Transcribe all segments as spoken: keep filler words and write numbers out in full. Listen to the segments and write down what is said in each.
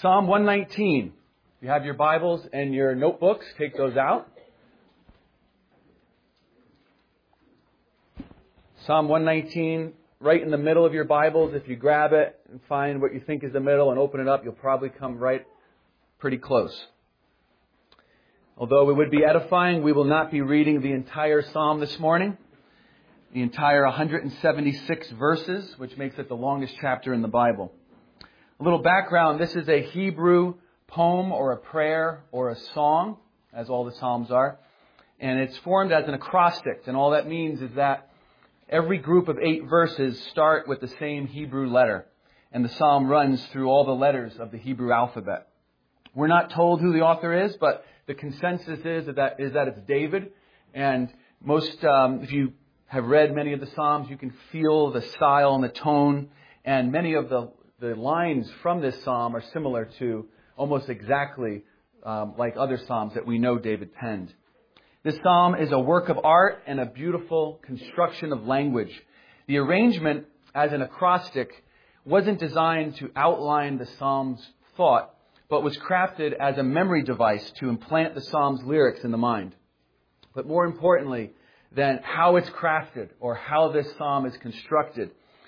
Psalm one nineteen. If you have your Bibles and your notebooks, take those out. Psalm one nineteen, right in the middle of your Bibles. If you grab it and find what you think is the middle and open it up, you'll probably come right pretty close. Although it would be edifying, we will not be reading the entire Psalm this morning. The entire one hundred seventy-six verses, which makes it the longest chapter in the Bible. A little background, this is a Hebrew poem or a prayer or a song, as all the Psalms are. And it's formed as an acrostic. And all that means is that every group of eight verses start with the same Hebrew letter. And the Psalm runs through all the letters of the Hebrew alphabet. We're not told who the author is, but the consensus is that, is that it's David. And most, um, if you have read many of the Psalms, you can feel the style and the tone. And many of the, the lines from this Psalm are similar to almost exactly um, like other Psalms that we know David penned. This Psalm is a work of art and a beautiful construction of language. The arrangement as an acrostic wasn't designed to outline the Psalm's thought, but was crafted as a memory device to implant the Psalm's lyrics in the mind. But more importantly than how it's crafted or how this Psalm is constructed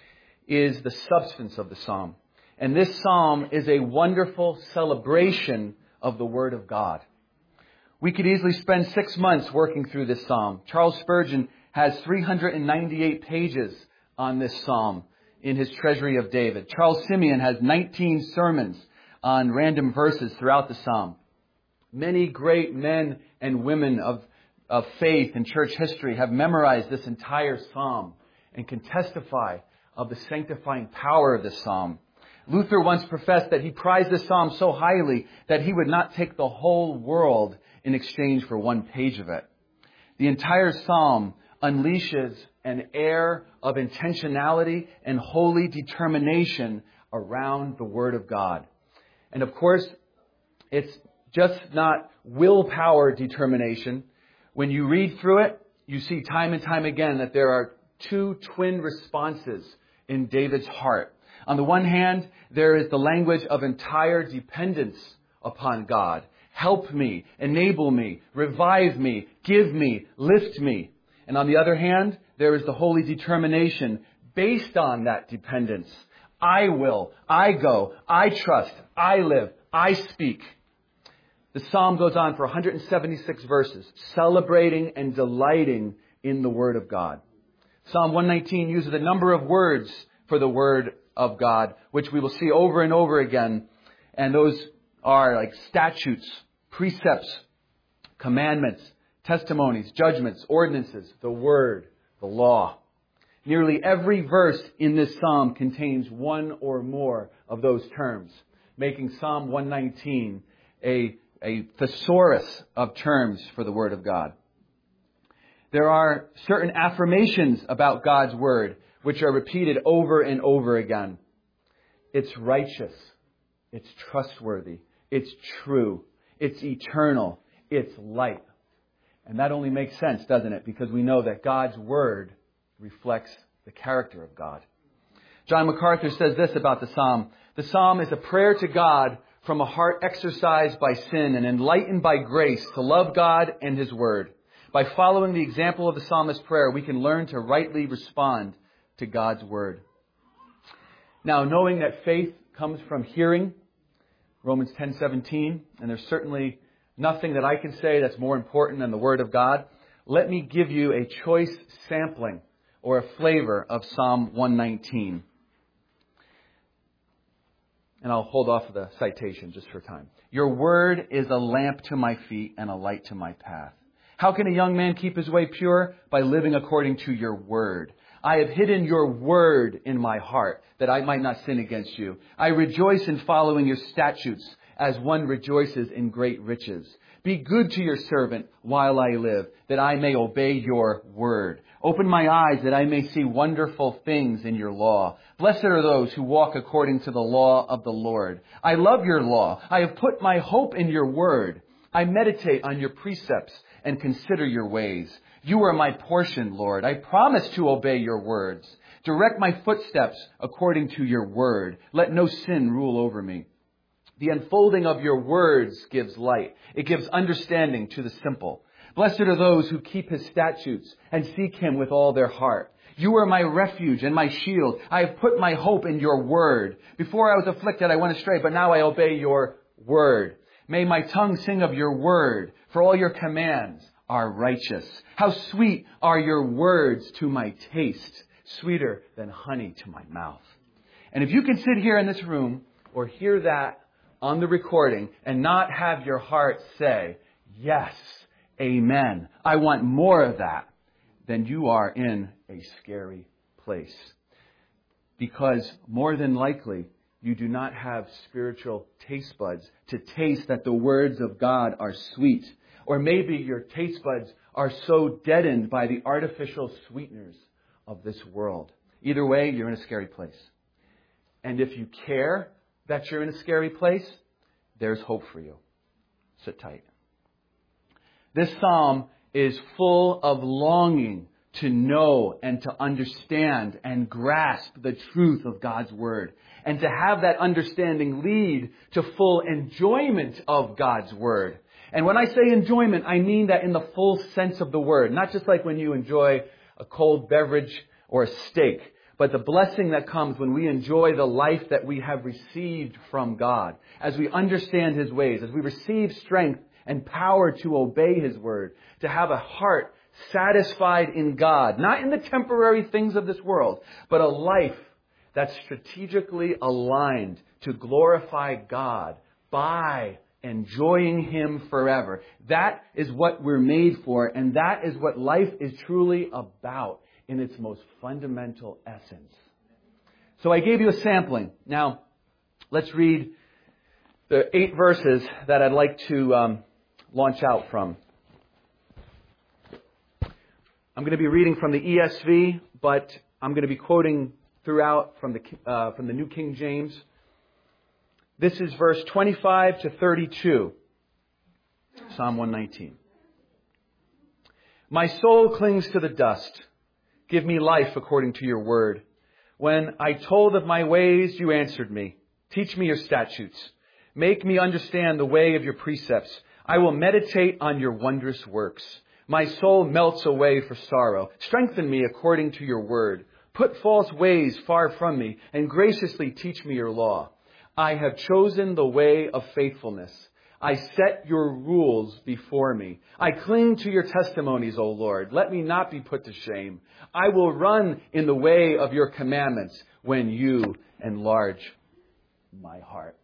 is the substance of the Psalm. And this Psalm is a wonderful celebration of the Word of God. We could easily spend six months working through this Psalm. Charles Spurgeon has three hundred ninety-eight pages on this Psalm in his Treasury of David. Charles Simeon has nineteen sermons on random verses throughout the Psalm. Many great men and women of, of faith and church history have memorized this entire Psalm and can testify of the sanctifying power of this Psalm. Luther once professed that he prized this Psalm so highly that he would not take the whole world in exchange for one page of it. The entire Psalm unleashes an air of intentionality and holy determination around the Word of God. And of course, it's just not willpower determination. When you read through it, you see time and time again that there are two twin responses in David's heart. On the one hand, there is the language of entire dependence upon God. Help me, enable me, revive me, give me, lift me. And on the other hand, there is the holy determination based on that dependence. I will, I go, I trust, I live, I speak. The Psalm goes on for one hundred seventy-six verses, celebrating and delighting in the Word of God. Psalm one nineteen uses a number of words for the Word of God, which we will see over and over again. And those are like statutes, precepts, commandments, testimonies, judgments, ordinances, the Word, the law. Nearly every verse in this Psalm contains one or more of those terms, making Psalm one nineteen a, a thesaurus of terms for the Word of God. There are certain affirmations about God's Word which are repeated over and over again. It's righteous. It's trustworthy. It's true. It's eternal. It's light. And that only makes sense, doesn't it? Because we know that God's Word reflects the character of God. John MacArthur says this about the Psalm. The Psalm is a prayer to God from a heart exercised by sin and enlightened by grace to love God and His Word. By following the example of the psalmist's prayer, we can learn to rightly respond to God's Word. Now, knowing that faith comes from hearing, Romans ten seventeen, and there's certainly nothing that I can say that's more important than the Word of God, let me give you a choice sampling or a flavor of Psalm one nineteen. And I'll hold off of the citation just for time. Your Word is a lamp to my feet and a light to my path. How can a young man keep his way pure? By living according to your Word. I have hidden your Word in my heart that I might not sin against you. I rejoice in following your statutes as one rejoices in great riches. Be good to your servant while I live, that I may obey your word. Open my eyes that I may see wonderful things in your law. Blessed are those who walk according to the law of the Lord. I love your law. I have put my hope in your word. I meditate on your precepts and consider your ways. You are my portion, Lord. I promise to obey your words. Direct my footsteps according to your word. Let no sin rule over me. The unfolding of your words gives light. It gives understanding to the simple. Blessed are those who keep his statutes and seek him with all their heart. You are my refuge and my shield. I have put my hope in your word. Before I was afflicted, I went astray, but now I obey your word. May my tongue sing of your word, for all your commands are righteous. How sweet are your words to my taste, sweeter than honey to my mouth. And if you can sit here in this room or hear that on the recording and not have your heart say, yes, amen, I want more of that, then you are in a scary place. Because more than likely, you do not have spiritual taste buds to taste that the words of God are sweet. Or maybe your taste buds are so deadened by the artificial sweeteners of this world. Either way, you're in a scary place. And if you care that you're in a scary place, there's hope for you. Sit tight. This psalm is full of longing to know and to understand and grasp the truth of God's word. And to have that understanding lead to full enjoyment of God's word. And when I say enjoyment, I mean that in the full sense of the word. Not just like when you enjoy a cold beverage or a steak, but the blessing that comes when we enjoy the life that we have received from God. As we understand his ways, as we receive strength and power to obey his word, to have a heart satisfied in God, not in the temporary things of this world, but a life that's strategically aligned to glorify God by enjoying him forever. That is what we're made for, and that is what life is truly about in its most fundamental essence. So I gave you a sampling. Now, let's read the eight verses that I'd like to um, launch out from. I'm going to be reading from the E S V, but I'm going to be quoting throughout from the uh, from the New King James. This is verse twenty-five to thirty-two, Psalm one nineteen. My soul clings to the dust. Give me life according to your word. When I told of my ways, you answered me. Teach me your statutes. Make me understand the way of your precepts. I will meditate on your wondrous works. My soul melts away for sorrow. Strengthen me according to your word. Put false ways far from me and graciously teach me your law. I have chosen the way of faithfulness. I set your rules before me. I cling to your testimonies, O Lord. Let me not be put to shame. I will run in the way of your commandments when you enlarge my heart.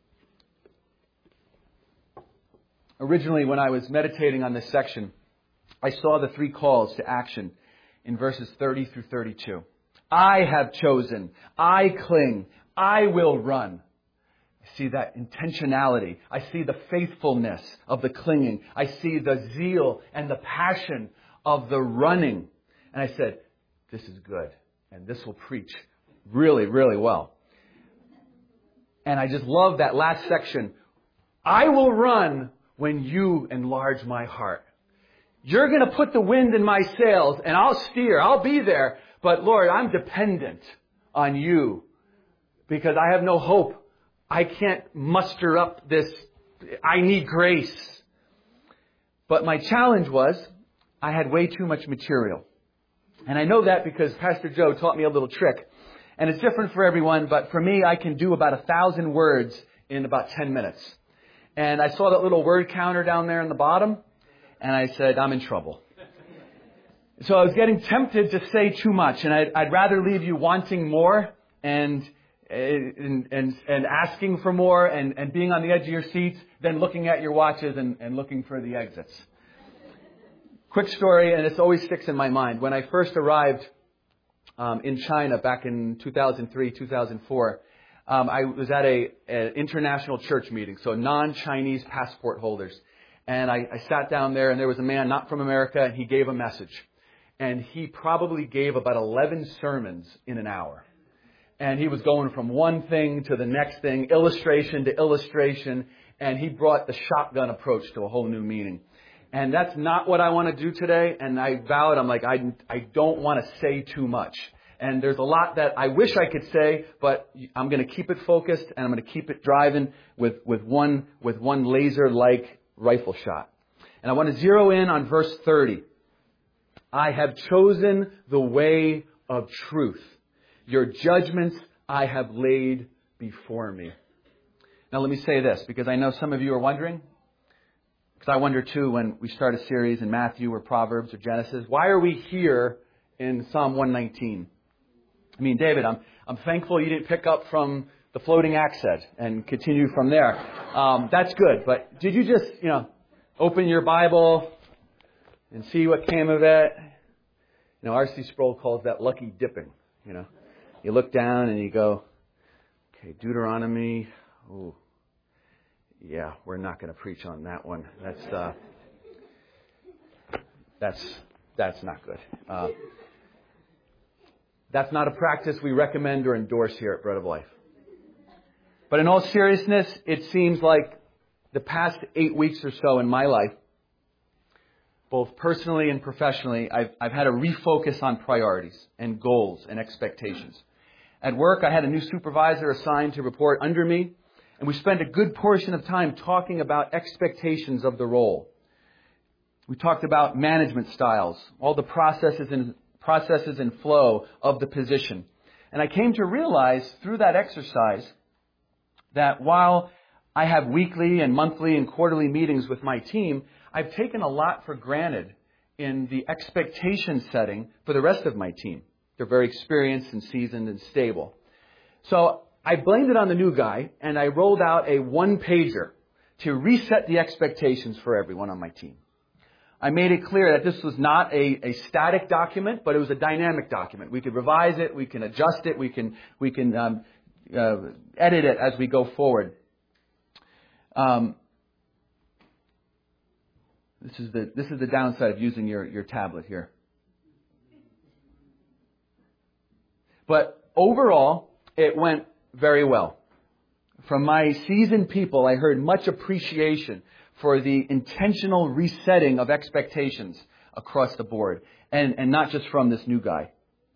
Originally, when I was meditating on this section, I saw the three calls to action in verses thirty through thirty-two. I have chosen. I cling. I will run. I see that intentionality. I see the faithfulness of the clinging. I see the zeal and the passion of the running. And I said, this is good. And this will preach really, really well. And I just love that last section. I will run when you enlarge my heart. You're going to put the wind in my sails and I'll steer. I'll be there. But Lord, I'm dependent on you because I have no hope. I can't muster up this. I need grace. But my challenge was I had way too much material. And I know that because Pastor Joe taught me a little trick. And it's different for everyone. But for me, I can do about a thousand words in about ten minutes. And I saw that little word counter down there in the bottom. And I said, I'm in trouble. So I was getting tempted to say too much. And I'd, I'd rather leave you wanting more and and and, and asking for more and, and being on the edge of your seats than looking at your watches and, and looking for the exits. Quick story, and this always sticks in my mind. When I first arrived um, in China back in two thousand three, two thousand four, um, I was at a, an international church meeting, so non-Chinese passport holders. And I, I sat down there, and there was a man not from America, and he gave a message. And he probably gave about eleven sermons in an hour. And he was going from one thing to the next thing, illustration to illustration, and he brought the shotgun approach to a whole new meaning. And that's not what I want to do today. And I vowed, I'm like, I, I don't want to say too much. And there's a lot that I wish I could say, but I'm going to keep it focused and I'm going to keep it driving with, with one, with one laser-like rifle shot. And I want to zero in on verse thirty. I have chosen the way of truth. Your judgments I have laid before me. Now let me say this, because I know some of you are wondering, because I wonder too when we start a series in Matthew or Proverbs or Genesis, why are we here in Psalm one nineteen? I mean, David, I'm I'm thankful you didn't pick up from the floating axe head and continue from there. Um, that's good, but did you just, you know, open your Bible and see what came of it? You know, R C Sproul calls that lucky dipping, you know. You look down and you go, okay, Deuteronomy, ooh. Yeah, we're not going to preach on that one. That's uh, that's that's not good. Uh, that's not a practice we recommend or endorse here at Bread of Life. But in all seriousness, it seems like the past eight weeks or so in my life, both personally and professionally, I've I've had to refocus on priorities and goals and expectations. At work, I had a new supervisor assigned to report under me. And we spent a good portion of time talking about expectations of the role. We talked about management styles, all the processes and processes and flow of the position. And I came to realize through that exercise that while I have weekly and monthly and quarterly meetings with my team, I've taken a lot for granted in the expectation setting for the rest of my team. They're very experienced and seasoned and stable. So I blamed it on the new guy, and I rolled out a one-pager to reset the expectations for everyone on my team. I made it clear that this was not a, a static document, but it was a dynamic document. We could revise it, we can adjust it, we can we can um, uh, edit it as we go forward. Um, this is the this is the downside of using your, your tablet here. But overall, it went very well. From my seasoned people, I heard much appreciation for the intentional resetting of expectations across the board, and, and not just from this new guy.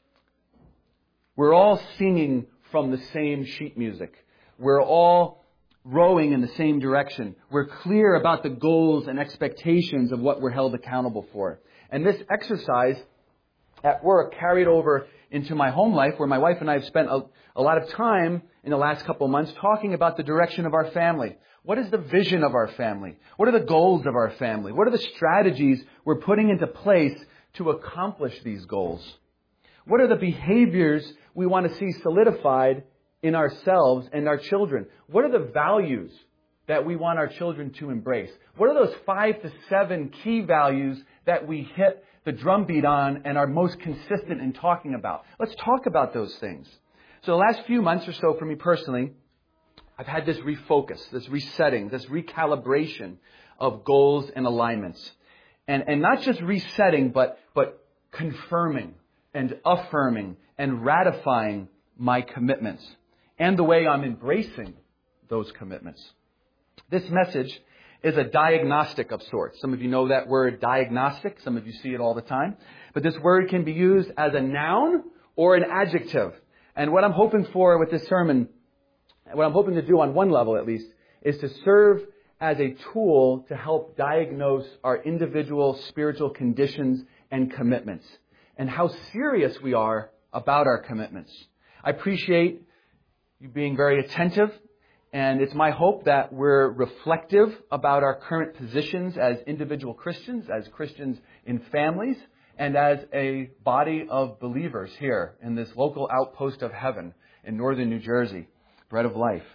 We're all singing from the same sheet music. We're all rowing in the same direction. We're clear about the goals and expectations of what we're held accountable for. And this exercise at work carried over into my home life, where my wife and I have spent a, a lot of time in the last couple of months talking about the direction of our family. What is the vision of our family? What are the goals of our family? What are the strategies we're putting into place to accomplish these goals? What are the behaviors we want to see solidified in ourselves and our children? What are the values that we want our children to embrace? What are those five to seven key values that we hit the drumbeat on and are most consistent in talking about? Let's talk about those things. So the last few months or so for me personally, I've had this refocus, this resetting, this recalibration of goals and alignments. And, and not just resetting, but, but confirming and affirming and ratifying my commitments and the way I'm embracing those commitments. This message is a diagnostic of sorts. Some of you know that word diagnostic. Some of you see it all the time. But this word can be used as a noun or an adjective. And what I'm hoping for with this sermon, what I'm hoping to do on one level at least, is to serve as a tool to help diagnose our individual spiritual conditions and commitments and how serious we are about our commitments. I appreciate you being very attentive. And it's my hope that we're reflective about our current positions as individual Christians, as Christians in families, and as a body of believers here in this local outpost of heaven in northern New Jersey, Bread of Life.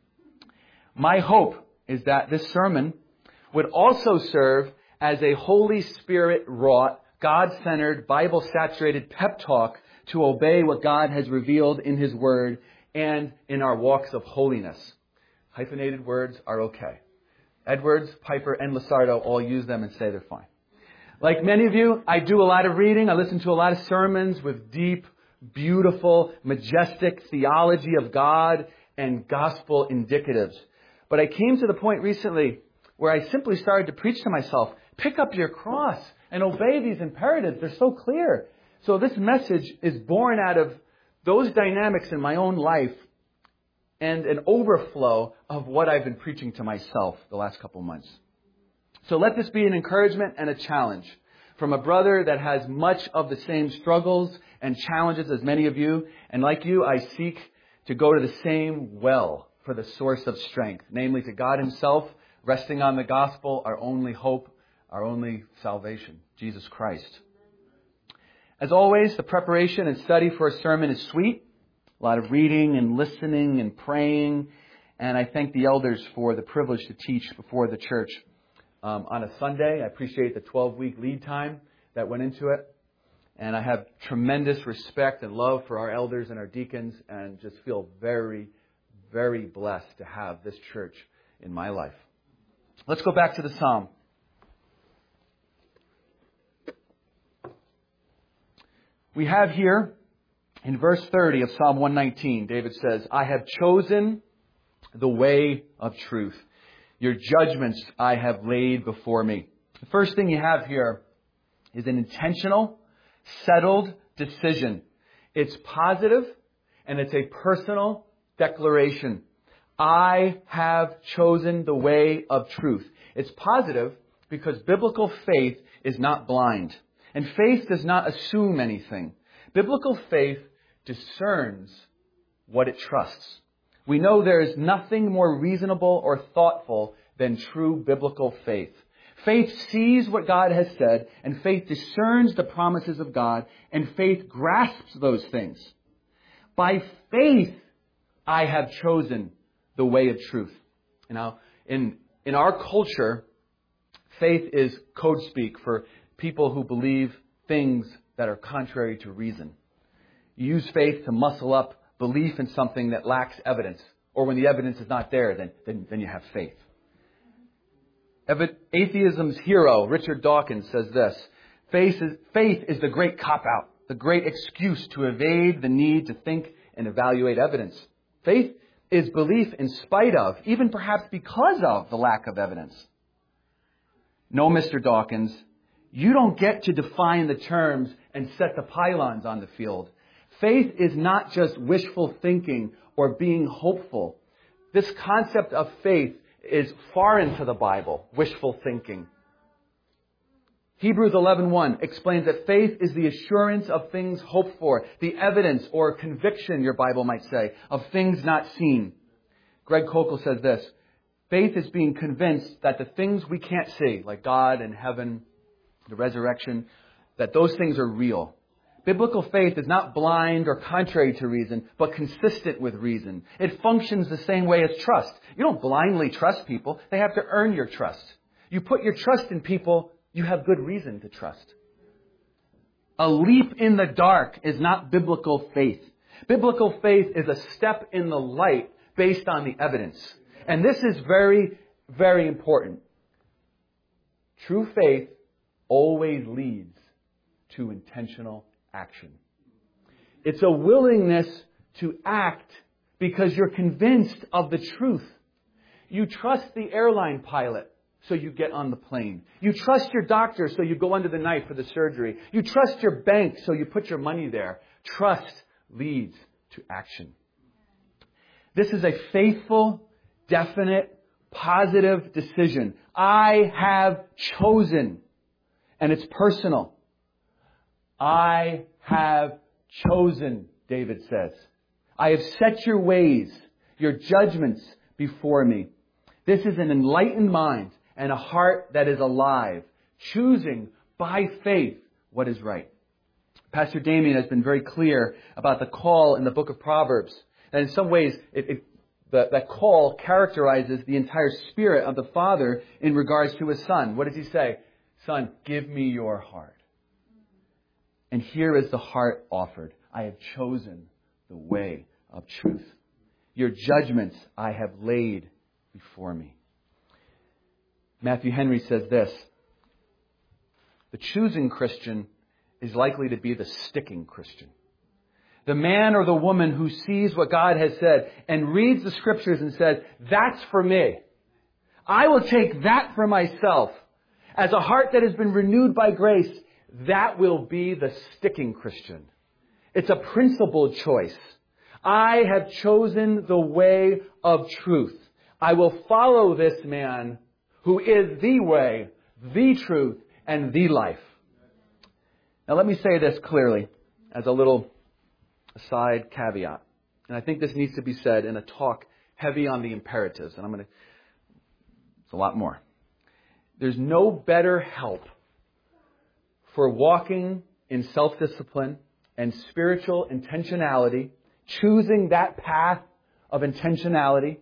My hope is that this sermon would also serve as a Holy Spirit-wrought, God-centered, Bible-saturated pep talk to obey what God has revealed in His Word and in our walks of holiness. Hyphenated words are okay. Edwards, Piper, and Lusardo all use them and say they're fine. Like many of you, I do a lot of reading. I listen to a lot of sermons with deep, beautiful, majestic theology of God and gospel indicatives. But I came to the point recently where I simply started to preach to myself, pick up your cross and obey these imperatives. They're so clear. So this message is born out of those dynamics in my own life and an overflow of what I've been preaching to myself the last couple months. So let this be an encouragement and a challenge from a brother that has much of the same struggles and challenges as many of you. And like you, I seek to go to the same well for the source of strength, namely to God Himself, resting on the gospel, our only hope, our only salvation, Jesus Christ. As always, the preparation and study for a sermon is sweet. A lot of reading and listening and praying. And I thank the elders for the privilege to teach before the church um, on a Sunday. I appreciate the twelve-week lead time that went into it. And I have tremendous respect and love for our elders and our deacons, and just feel very, very blessed to have this church in my life. Let's go back to the psalm. We have here in verse thirty of Psalm one nineteen, David says, I have chosen the way of truth. Your judgments I have laid before me. The first thing you have here is an intentional, settled decision. It's positive and it's a personal declaration. I have chosen the way of truth. It's positive because biblical faith is not blind. And faith does not assume anything. Biblical faith discerns what it trusts. We know there is nothing more reasonable or thoughtful than true biblical faith. Faith sees what God has said, and faith discerns the promises of God, and faith grasps those things. By faith, I have chosen the way of truth. Now, in, in our culture, faith is code speak for people who believe things that are contrary to reason. You use faith to muscle up belief in something that lacks evidence. Or when the evidence is not there, then, then, then you have faith. Atheism's hero, Richard Dawkins, says this: faith is, faith is the great cop-out, the great excuse to evade the need to think and evaluate evidence. Faith is belief in spite of, even perhaps because of, the lack of evidence. No, Mister Dawkins, you don't get to define the terms and set the pylons on the field. Faith is not just wishful thinking or being hopeful. This concept of faith is foreign to the Bible, wishful thinking. Hebrews eleven one explains that faith is the assurance of things hoped for, the evidence or conviction, your Bible might say, of things not seen. Greg Kokel says this: faith is being convinced that the things we can't see, like God and heaven, the resurrection, that those things are real. Biblical faith is not blind or contrary to reason, but consistent with reason. It functions the same way as trust. You don't blindly trust people. They have to earn your trust. You put your trust in people you have good reason to trust. A leap in the dark is not biblical faith. Biblical faith is a step in the light based on the evidence. And this is very, very important. True faith always leads to intentional action. It's a willingness to act because you're convinced of the truth. You trust the airline pilot, so you get on the plane. You trust your doctor, so you go under the knife for the surgery. You trust your bank, so you put your money there. Trust leads to action. This is a faithful, definite, positive decision. I have chosen. And it's personal. I have chosen, David says. I have set your ways, your judgments before me. This is an enlightened mind and a heart that is alive, choosing by faith what is right. Pastor Damien has been very clear about the call in the book of Proverbs. And in some ways, it, it, the, that call characterizes the entire spirit of the Father in regards to His Son. What does He say? Son, give me your heart. And here is the heart offered. I have chosen the way of truth. Your judgments I have laid before me. Matthew Henry says this: the choosing Christian is likely to be the sticking Christian. The man or the woman who sees what God has said and reads the scriptures and says, that's for me. I will take that for myself. As a heart that has been renewed by grace, that will be the sticking Christian. It's a principled choice. I have chosen the way of truth. I will follow this man who is the way, the truth, and the life. Now let me say this clearly as a little aside caveat. And I think this needs to be said in a talk heavy on the imperatives. And I'm going to, it's a lot more. There's no better help for walking in self-discipline and spiritual intentionality, choosing that path of intentionality,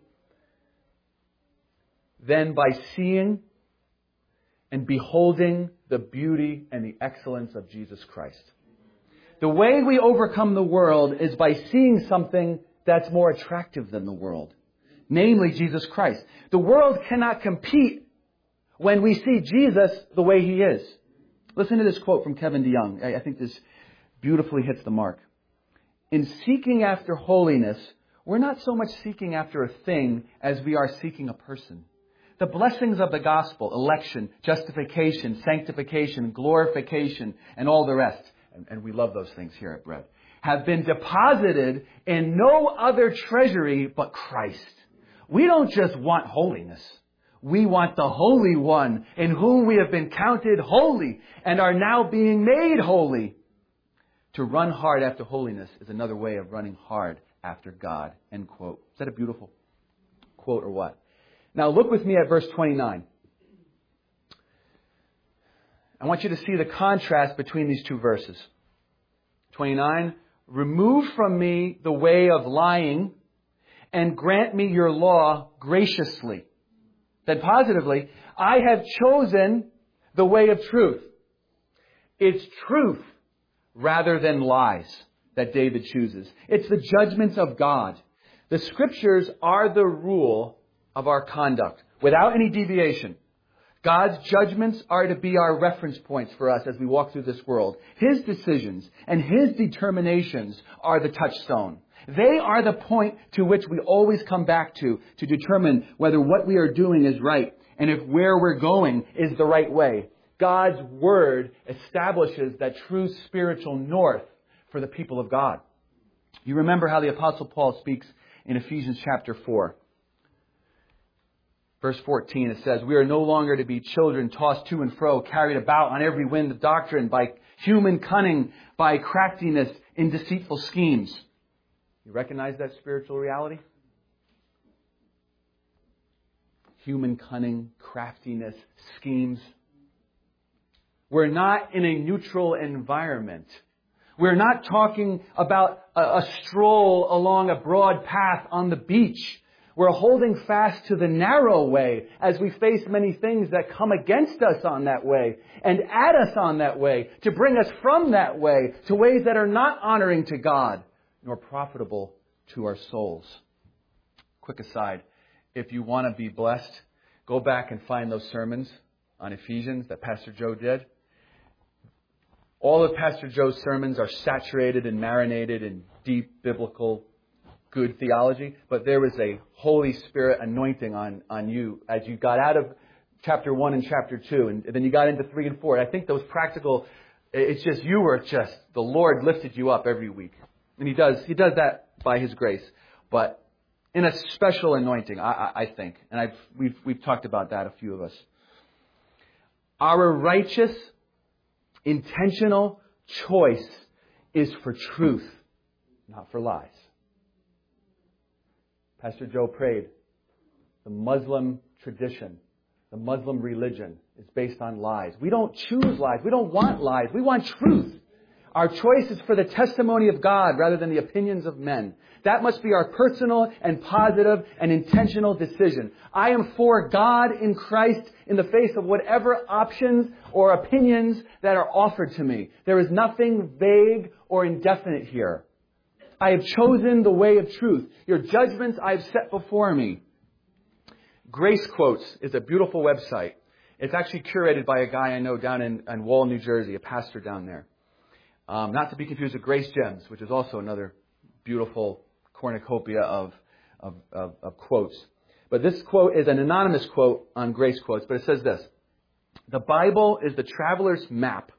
than by seeing and beholding the beauty and the excellence of Jesus Christ. The way we overcome the world is by seeing something that's more attractive than the world, namely Jesus Christ. The world cannot compete when we see Jesus the way He is. Listen to this quote from Kevin DeYoung. I think this beautifully hits the mark. In seeking after holiness, we're not so much seeking after a thing as we are seeking a person. The blessings of the gospel, election, justification, sanctification, glorification, and all the rest, and, and we love those things here at Bread, have been deposited in no other treasury but Christ. We don't just want holiness. We want the Holy One in whom we have been counted holy and are now being made holy. To run hard after holiness is another way of running hard after God. End quote. Is that a beautiful quote or what? Now look with me at verse twenty-nine. I want you to see the contrast between these two verses. twenty-nine, remove from me the way of lying and grant me your law graciously. Then positively, I have chosen the way of truth. It's truth rather than lies that David chooses. It's the judgments of God. The Scriptures are the rule of our conduct, without any deviation. God's judgments are to be our reference points for us as we walk through this world. His decisions and His determinations are the touchstone. They are the point to which we always come back to, to determine whether what we are doing is right and if where we're going is the right way. God's Word establishes that true spiritual north for the people of God. You remember how the Apostle Paul speaks in Ephesians chapter four. Verse fourteen, it says, we are no longer to be children tossed to and fro, carried about on every wind of doctrine, by human cunning, by craftiness in deceitful schemes. You recognize that spiritual reality? Human cunning, craftiness, schemes. We're not in a neutral environment. We're not talking about a, a stroll along a broad path on the beach. We're holding fast to the narrow way as we face many things that come against us on that way and at us on that way to bring us from that way to ways that are not honoring to God nor profitable to our souls. Quick aside, if you want to be blessed, go back and find those sermons on Ephesians that Pastor Joe did. All of Pastor Joe's sermons are saturated and marinated in deep biblical good theology, but there was a Holy Spirit anointing on, on you as you got out of chapter one and chapter two, and then you got into three and four. I think those practical, it's just, you were just, the Lord lifted you up every week. And He does, He does that by His grace, but in a special anointing, I, I, I think. And I've, we've, we've talked about that, a few of us. Our righteous, intentional choice is for truth, not for lies. Pastor Joe prayed, the Muslim tradition, the Muslim religion is based on lies. We don't choose lies. We don't want lies. We want truth. Our choice is for the testimony of God rather than the opinions of men. That must be our personal and positive and intentional decision. I am for God in Christ in the face of whatever options or opinions that are offered to me. There is nothing vague or indefinite here. I have chosen the way of truth. Your judgments I have set before me. Grace Quotes is a beautiful website. It's actually curated by a guy I know down in, in Wall, New Jersey, a pastor down there. Um, not to be confused with Grace Gems, which is also another beautiful cornucopia of, of, of, of quotes. But this quote is an anonymous quote on Grace Quotes, but it says this. The Bible is the traveler's map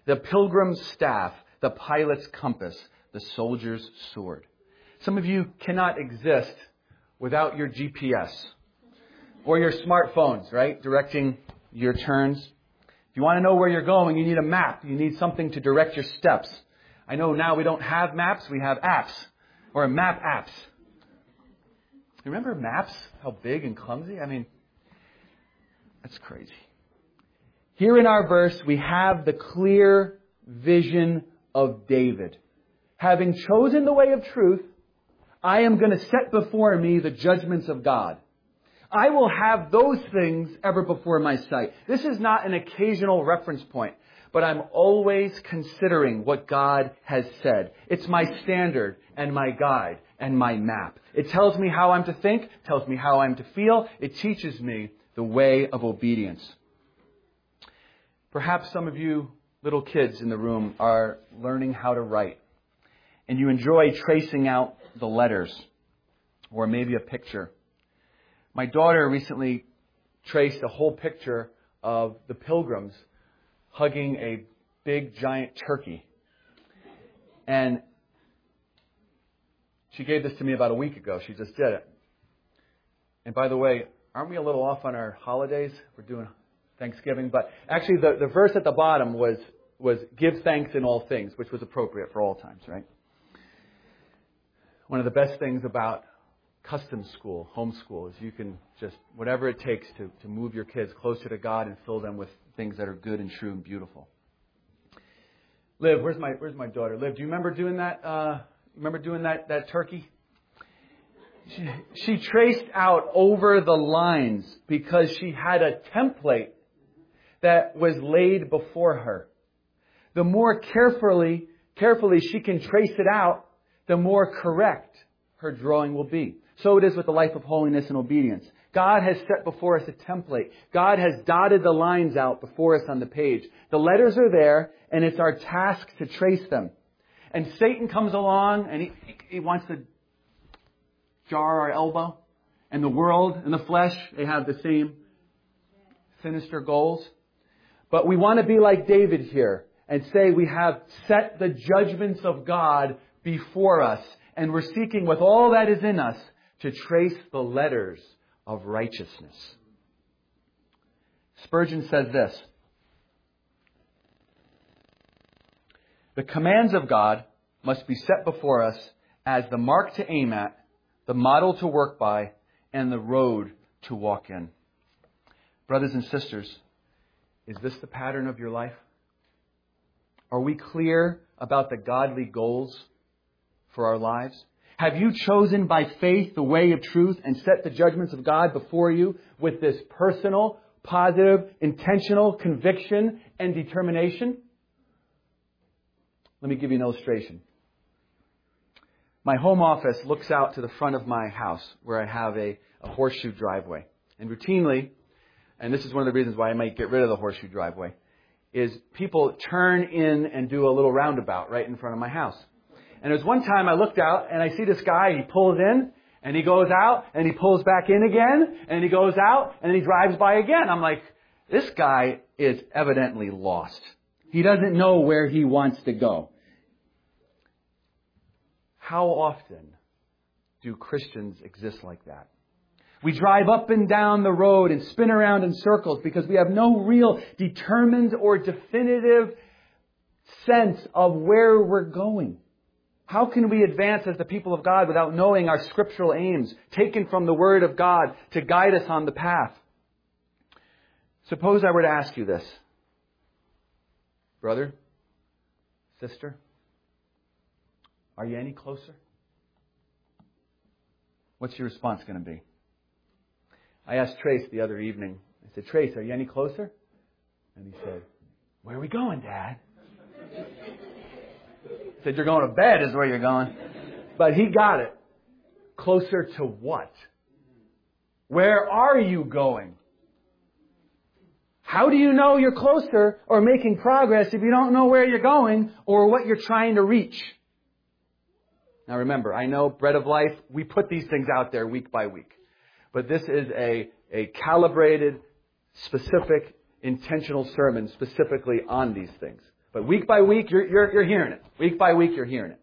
the pilgrim's staff, the pilot's compass, the soldier's sword. Some of you cannot exist without your G P S or your smartphones, right? Directing your turns. If you want to know where you're going, you need a map. You need something to direct your steps. I know now we don't have maps, we have apps or map apps. You remember maps? How big and clumsy? I mean, that's crazy. Here in our verse, we have the clear vision of David. Having chosen the way of truth, I am going to set before me the judgments of God. I will have those things ever before my sight. This is not an occasional reference point, but I'm always considering what God has said. It's my standard and my guide and my map. It tells me how I'm to think, tells me how I'm to feel. It teaches me the way of obedience. Perhaps some of you little kids in the room are learning how to write, and you enjoy tracing out the letters or maybe a picture. My daughter recently traced a whole picture of the pilgrims hugging a big giant turkey. And she gave this to me about a week ago. She just did it. And by the way, aren't we a little off on our holidays? We're doing Thanksgiving. But actually the, the verse at the bottom was, was give thanks in all things, which was appropriate for all times, right? One of the best things about custom school, homeschool, is you can just, whatever it takes to, to move your kids closer to God and fill them with things that are good and true and beautiful. Liv, where's my where's my daughter? Liv, do you remember doing that? Uh, remember doing that that turkey? She, she traced out over the lines because she had a template that was laid before her. The more carefully carefully she can trace it out, the more correct her drawing will be. So it is with the life of holiness and obedience. God has set before us a template. God has dotted the lines out before us on the page. The letters are there, and it's our task to trace them. And Satan comes along, and he, he wants to jar our elbow. And the world and the flesh, they have the same sinister goals. But we want to be like David here and say we have set the judgments of God before us. And we're seeking with all that is in us to trace the letters of righteousness. Spurgeon says this: the commands of God must be set before us as the mark to aim at, the model to work by, and the road to walk in. Brothers and sisters, is this the pattern of your life? Are we clear about the godly goals for our lives? Have you chosen by faith the way of truth and set the judgments of God before you with this personal, positive, intentional conviction and determination? Let me give you an illustration. My home office looks out to the front of my house where I have a, a horseshoe driveway. And routinely, and this is one of the reasons why I might get rid of the horseshoe driveway, is people turn in and do a little roundabout right in front of my house. And there was one time I looked out and I see this guy, he pulls in and he goes out and he pulls back in again and he goes out and he drives by again. I'm like, this guy is evidently lost. He doesn't know where he wants to go. How often do Christians exist like that? We drive up and down the road and spin around in circles because we have no real determined or definitive sense of where we're going. How can we advance as the people of God without knowing our scriptural aims, taken from the Word of God to guide us on the path? Suppose I were to ask you this. Brother, sister, are you any closer? What's your response going to be? I asked Trace the other evening. I said, Trace, are you any closer? And he said, where are we going, Dad? I said, you're going to bed is where you're going. But he got it. Closer to what? Where are you going? How do you know you're closer or making progress if you don't know where you're going or what you're trying to reach? Now remember, I know Bread of Life, we put these things out there week by week. But this is a, a calibrated, specific, intentional sermon specifically on these things. But week by week, you're, you're, you're hearing it. Week by week, you're hearing it.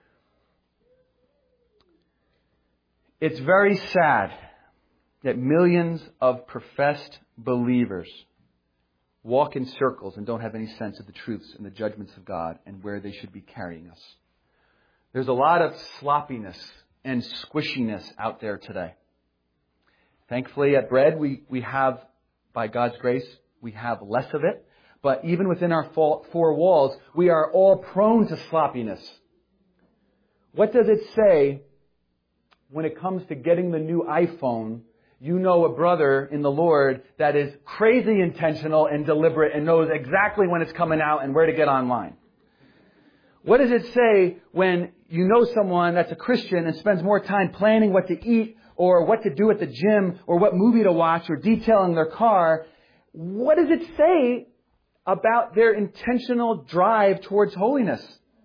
It's very sad that millions of professed believers walk in circles and don't have any sense of the truths and the judgments of God and where they should be carrying us. There's a lot of sloppiness and squishiness out there today. Thankfully, at Bread, we, we have, by God's grace, we have less of it. But even within our four walls, we are all prone to sloppiness. What does it say when it comes to getting the new iPhone? You know a brother in the Lord that is crazy intentional and deliberate and knows exactly when it's coming out and where to get online. What does it say when you know someone that's a Christian and spends more time planning what to eat or what to do at the gym or what movie to watch or detailing their car? What does it say about their intentional drive towards holiness?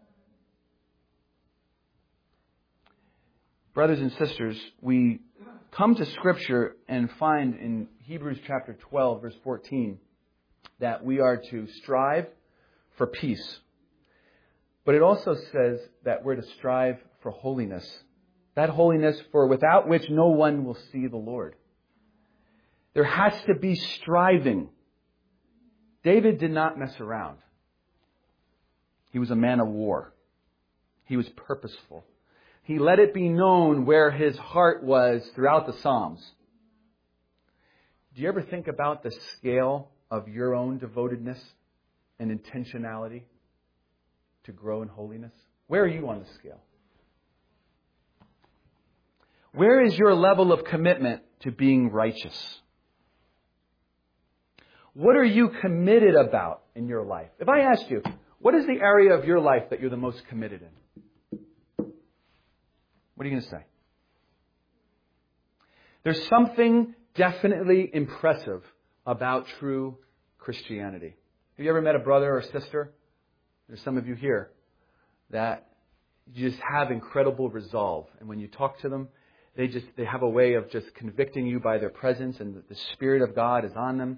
Brothers and sisters, we come to Scripture and find in Hebrews chapter twelve, verse fourteen, that we are to strive for peace. But it also says that we're to strive for holiness. That holiness for without which no one will see the Lord. There has to be striving. David did not mess around. He was a man of war. He was purposeful. He let it be known where his heart was throughout the Psalms. Do you ever think about the scale of your own devotedness and intentionality to grow in holiness? Where are you on the scale? Where is your level of commitment to being righteous? What are you committed about in your life? If I asked you, what is the area of your life that you're the most committed in? What are you going to say? There's something definitely impressive about true Christianity. Have you ever met a brother or sister? There's some of you here that you just have incredible resolve. And when you talk to them, they just they have a way of just convicting you by their presence, and the Spirit of God is on them.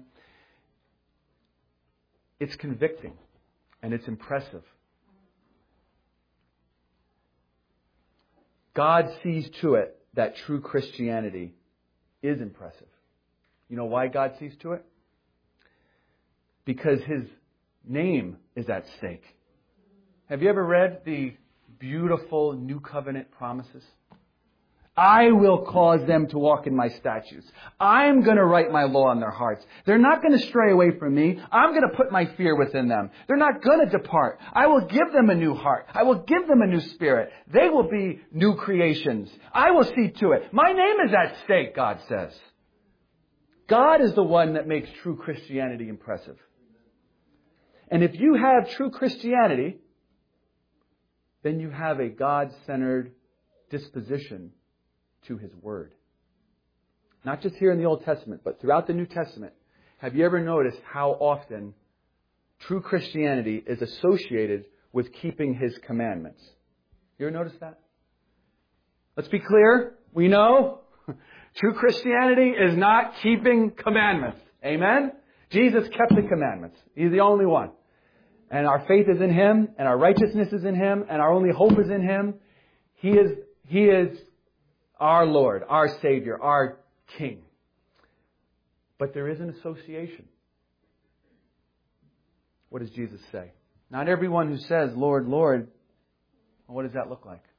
It's convicting and it's impressive. God sees to it that true Christianity is impressive. You know why God sees to it? Because His name is at stake. Have you ever read the beautiful New Covenant promises? I will cause them to walk in my statutes. I'm going to write my law on their hearts. They're not going to stray away from me. I'm going to put my fear within them. They're not going to depart. I will give them a new heart. I will give them a new spirit. They will be new creations. I will see to it. My name is at stake, God says. God is the one that makes true Christianity impressive. And if you have true Christianity, then you have a God-centered disposition to His Word. Not just here in the Old Testament, but throughout the New Testament. Have you ever noticed how often true Christianity is associated with keeping His commandments? You ever notice that? Let's be clear. We know true Christianity is not keeping commandments. Amen? Jesus kept the commandments. He's the only one. And our faith is in Him, and our righteousness is in Him, and our only hope is in Him. He is, He is our Lord, our Savior, our King. But there is an association. What does Jesus say? Not everyone who says, Lord, Lord, well, what does that look like?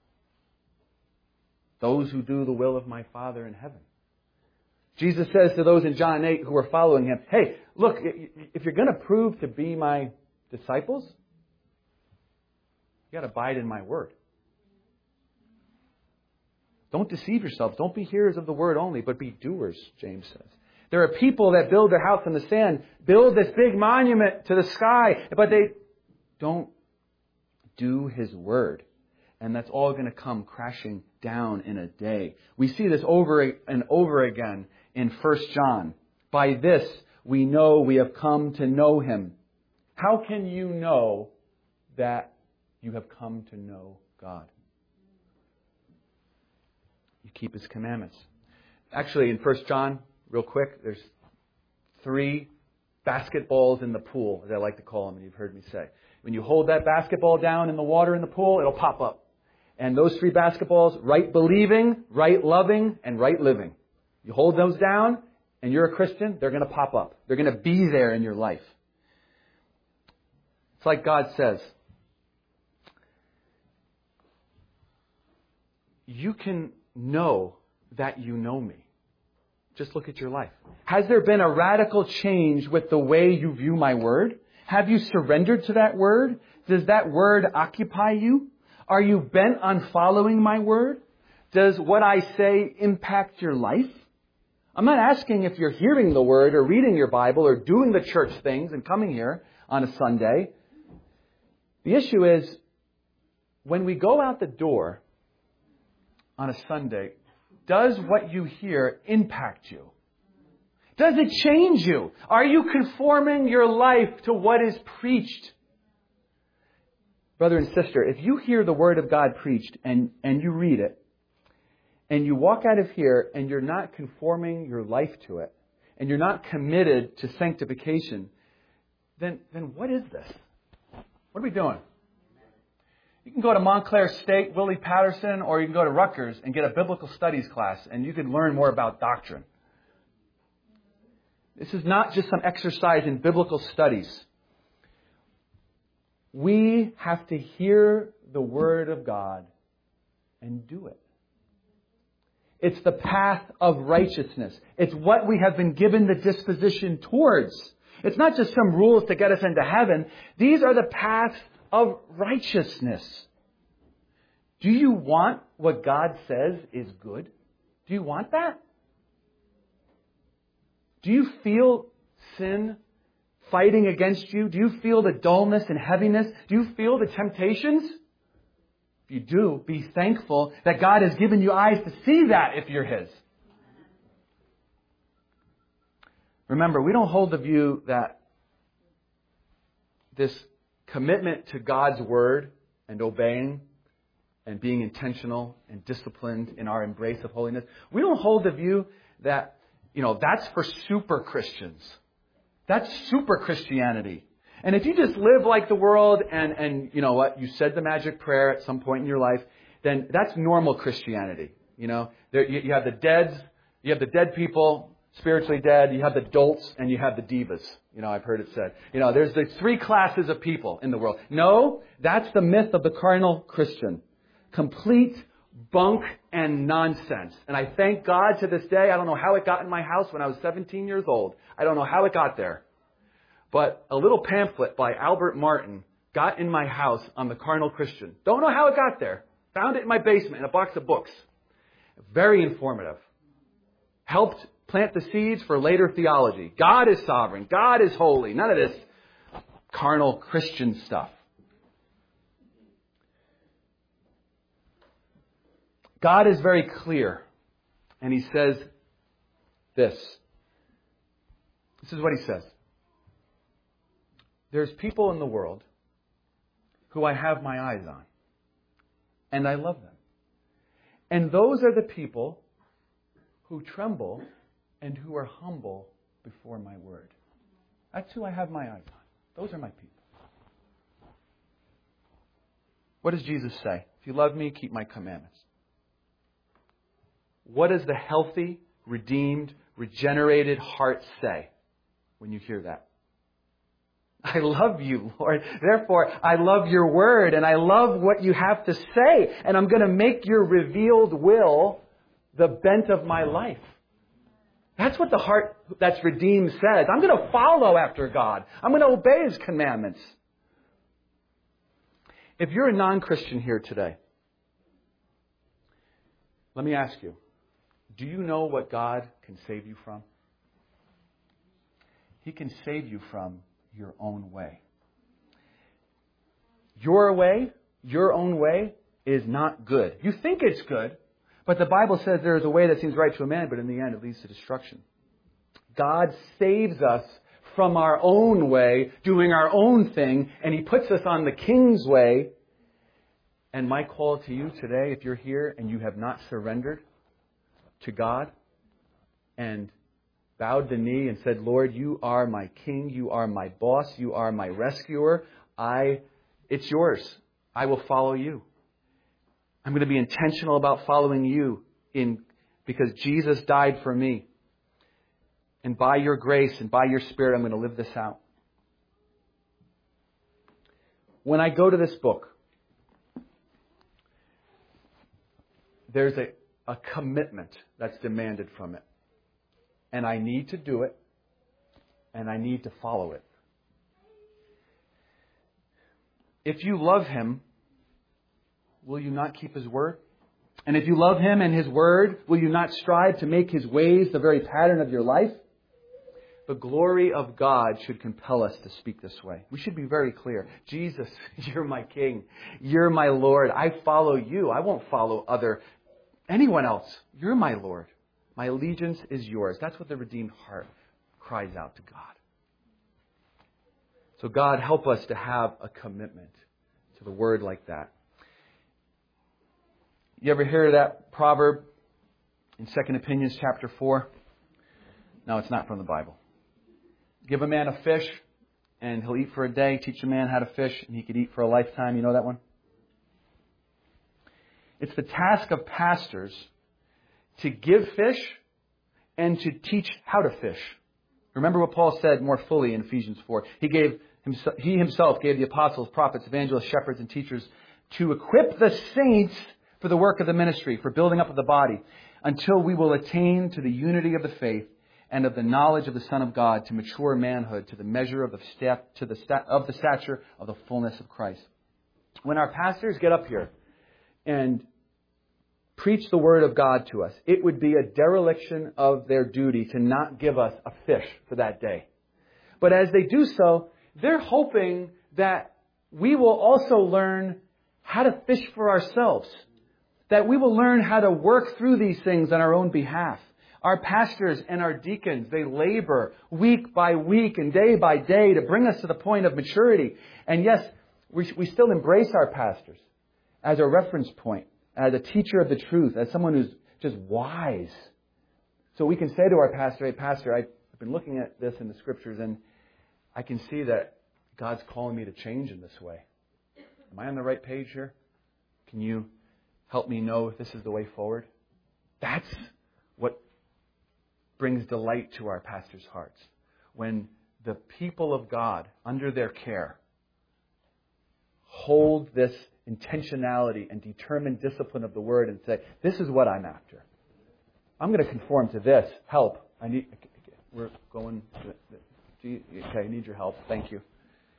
Those who do the will of my Father in heaven. Jesus says to those in John eight who are following Him, hey, look, if you're going to prove to be my disciples, you got to abide in my word. Don't deceive yourselves. Don't be hearers of the word only, but be doers, James says. There are people that build their house in the sand, build this big monument to the sky, but they don't do His word. And that's all going to come crashing down in a day. We see this over and over again in First John. By this we know we have come to know Him. How can you know that you have come to know God? You keep His commandments. Actually, in First John, real quick, there's three basketballs in the pool, as I like to call them, and you've heard me say. When you hold that basketball down in the water in the pool, it'll pop up. And those three basketballs, right believing, right loving, and right living. You hold those down, and you're a Christian, they're going to pop up. They're going to be there in your life. It's like God says, you can know that you know me. Just look at your life. Has there been a radical change with the way you view my word? Have you surrendered to that word? Does that word occupy you? Are you bent on following my word? Does what I say impact your life? I'm not asking if you're hearing the word or reading your Bible or doing the church things and coming here on a Sunday. The issue is, when we go out the door on a Sunday, does what you hear impact you? Does it change you? Are you conforming your life to what is preached? Brother and sister, if you hear the Word of God preached and, and you read it, and you walk out of here and you're not conforming your life to it, and you're not committed to sanctification, then, then what is this? What are we doing? You can go to Montclair State, Willie Patterson, or you can go to Rutgers and get a biblical studies class, and you can learn more about doctrine. This is not just some exercise in biblical studies. We have to hear the Word of God and do it. It's the path of righteousness. It's what we have been given the disposition towards. It's not just some rules to get us into heaven. These are the paths of righteousness. Do you want what God says is good? Do you want that? Do you feel sin fighting against you? Do you feel the dullness and heaviness? Do you feel the temptations? If you do, be thankful that God has given you eyes to see that if you're His. Remember, we don't hold the view that this commitment to God's Word and obeying and being intentional and disciplined in our embrace of holiness, we don't hold the view that, you know, that's for super Christians. That's super Christianity. And if you just live like the world and, and you know what, you said the magic prayer at some point in your life, then that's normal Christianity. You know, there, you, you have the deads, you have the dead people, spiritually dead, you have the dolts, and you have the divas. You know, I've heard it said. You know, there's the three classes of people in the world. No, that's the myth of the carnal Christian. Complete bunk and nonsense. And I thank God to this day. I don't know how it got in my house when I was seventeen years old. I don't know how it got there. But a little pamphlet by Albert Martin got in my house on the carnal Christian. Don't know how it got there. Found it in my basement in a box of books. Very informative. Helped plant the seeds for later theology. God is sovereign. God is holy. None of this carnal Christian stuff. God is very clear. And He says this. This is what He says. There's people in the world who I have my eyes on. And I love them. And those are the people who tremble and who are humble before my word. That's who I have my eyes on. Those are my people. What does Jesus say? If you love me, keep my commandments. What does the healthy, redeemed, regenerated heart say when you hear that? I love you, Lord. Therefore, I love your word and I love what you have to say. And I'm going to make your revealed will the bent of my life. That's what the heart that's redeemed says. I'm going to follow after God. I'm going to obey His commandments. If you're a non-Christian here today, let me ask you, do you know what God can save you from? He can save you from your own way. Your way, your own way, is not good. You think it's good, but the Bible says there is a way that seems right to a man, but in the end it leads to destruction. God saves us from our own way, doing our own thing, and He puts us on the King's way. And my call to you today, if you're here and you have not surrendered to God and bowed the knee and said, Lord, you are my King, you are my boss, you are my rescuer, I, it's yours. I will follow you. I'm going to be intentional about following you in, because Jesus died for me. And by your grace and by your Spirit, I'm going to live this out. When I go to this book, there's a, a commitment that's demanded from it. And I need to do it. And I need to follow it. If you love Him, will you not keep His word? And if you love Him and His word, will you not strive to make His ways the very pattern of your life? The glory of God should compel us to speak this way. We should be very clear. Jesus, you're my King. You're my Lord. I follow you. I won't follow other, anyone else. You're my Lord. My allegiance is yours. That's what the redeemed heart cries out to God. So God, help us to have a commitment to the word like that. You ever hear that proverb in Second Opinions chapter four? No, it's not from the Bible. Give a man a fish and he'll eat for a day. Teach a man how to fish and he could eat for a lifetime. You know that one? It's the task of pastors to give fish and to teach how to fish. Remember what Paul said more fully in Ephesians four. He gave himself, he himself gave the apostles, prophets, evangelists, shepherds, and teachers to equip the saints for the work of the ministry, for building up of the body, until we will attain to the unity of the faith and of the knowledge of the Son of God, to mature manhood, to the measure of the step, to the sta- of the stature of the fullness of Christ. When our pastors get up here and preach the word of God to us, it would be a dereliction of their duty to not give us a fish for that day. But as they do so, they're hoping that we will also learn how to fish for ourselves. That we will learn how to work through these things on our own behalf. Our pastors and our deacons, they labor week by week and day by day to bring us to the point of maturity. And yes, we, we still embrace our pastors as a reference point, as a teacher of the truth, as someone who's just wise. So we can say to our pastor, hey, pastor, I've been looking at this in the scriptures and I can see that God's calling me to change in this way. Am I on the right page here? Can you help me know if this is the way forward? That's what brings delight to our pastors' hearts. When the people of God, under their care, hold this intentionality and determined discipline of the Word and say, this is what I'm after. I'm going to conform to this. Help. I need. We're going. To, okay, I need your help. Thank you.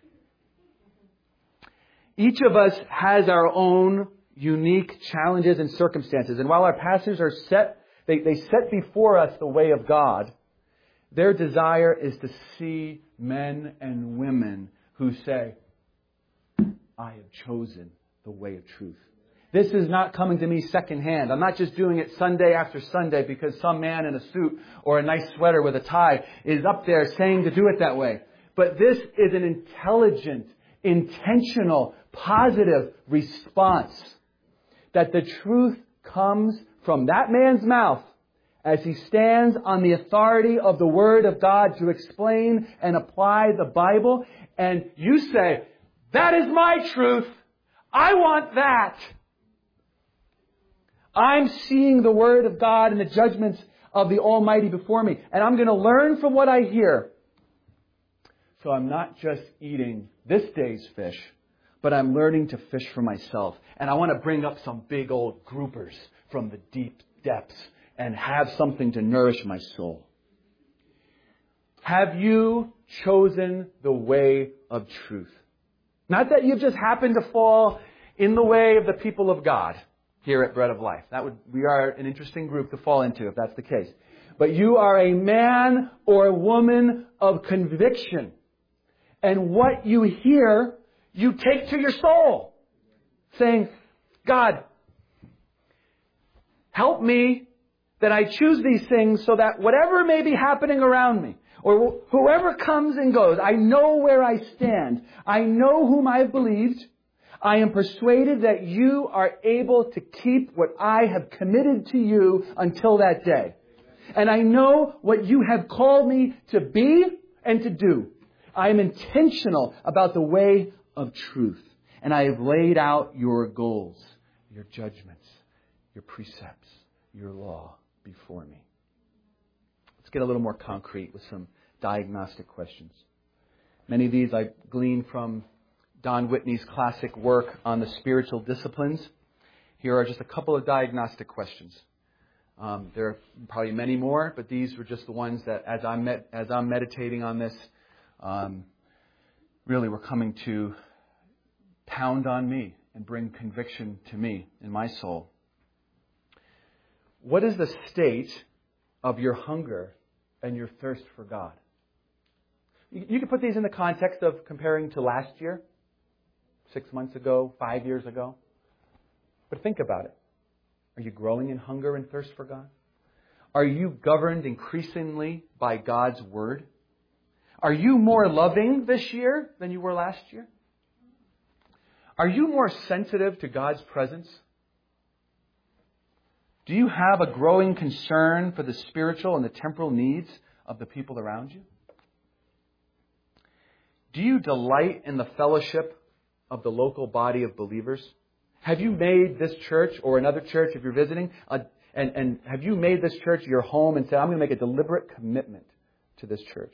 Each of us has our own unique challenges and circumstances. And while our pastors are set, they, they set before us the way of God, their desire is to see men and women who say, I have chosen the way of truth. This is not coming to me secondhand. I'm not just doing it Sunday after Sunday because some man in a suit or a nice sweater with a tie is up there saying to do it that way. But this is an intelligent, intentional, positive response. That the truth comes from that man's mouth as he stands on the authority of the Word of God to explain and apply the Bible. And you say, that is my truth. I want that. I'm seeing the Word of God and the judgments of the Almighty before me. And I'm going to learn from what I hear. So I'm not just eating this day's fish, but I'm learning to fish for myself. And I want to bring up some big old groupers from the deep depths and have something to nourish my soul. Have you chosen the way of truth? Not that you've just happened to fall in the way of the people of God here at Bread of Life. That would, we are an interesting group to fall into if that's the case. But you are a man or a woman of conviction. And what you hear, you take to your soul, saying, God, help me that I choose these things so that whatever may be happening around me, or whoever comes and goes, I know where I stand. I know whom I have believed. I am persuaded that you are able to keep what I have committed to you until that day. And I know what you have called me to be and to do. I am intentional about the way of truth. And I have laid out your goals, your judgments, your precepts, your law before me. Let's get a little more concrete with some diagnostic questions. Many of these I gleaned from Don Whitney's classic work on the spiritual disciplines. Here are just a couple of diagnostic questions. Um, there are probably many more, but these were just the ones that, as I'm med- as I'm meditating on this, um, really were coming to pound on me and bring conviction to me in my soul. What is the state of your hunger and your thirst for God? You, you can put these in the context of comparing to last year, six months ago, five years ago. But think about it. Are you growing in hunger and thirst for God? Are you governed increasingly by God's Word? Are you more loving this year than you were last year? Are you more sensitive to God's presence? Do you have a growing concern for the spiritual and the temporal needs of the people around you? Do you delight in the fellowship of the local body of believers? Have you made this church or another church, if you're visiting, a, and, and have you made this church your home and said, I'm going to make a deliberate commitment to this church?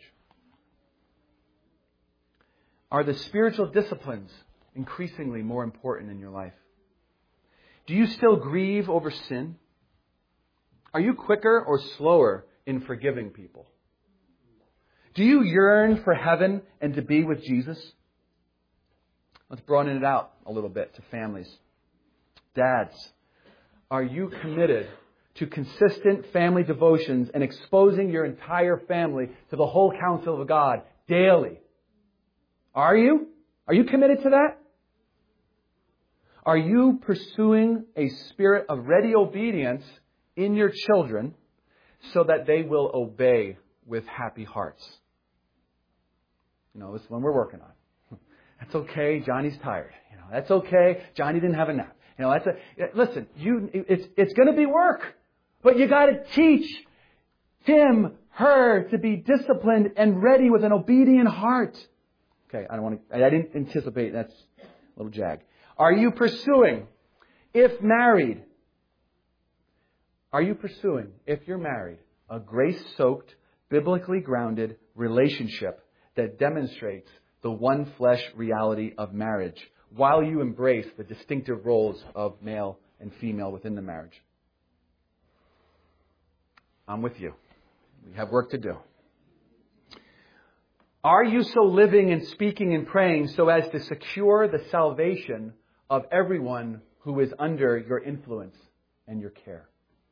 Are the spiritual disciplines increasingly more important in your life? Do you still grieve over sin? Are you quicker or slower in forgiving people? Do you yearn for heaven and to be with Jesus? Let's broaden it out a little bit to families. Dads, are you committed to consistent family devotions and exposing your entire family to the whole counsel of God daily? Are you? Are you committed to that? Are you pursuing a spirit of ready obedience in your children so that they will obey with happy hearts? You know, this is one we're working on. That's okay. Johnny's tired. You know, that's okay. Johnny didn't have a nap. You know, that's a, listen, you, it's, it's going to be work, but you got to teach him, her to be disciplined and ready with an obedient heart. Okay. I don't want to, I didn't anticipate. That's a little jag. Are you pursuing, if married, are you pursuing, if you're married, a grace-soaked, biblically grounded relationship that demonstrates the one flesh reality of marriage while you embrace the distinctive roles of male and female within the marriage? I'm with you. We have work to do. Are you so living and speaking and praying so as to secure the salvation of everyone who is under your influence and your care?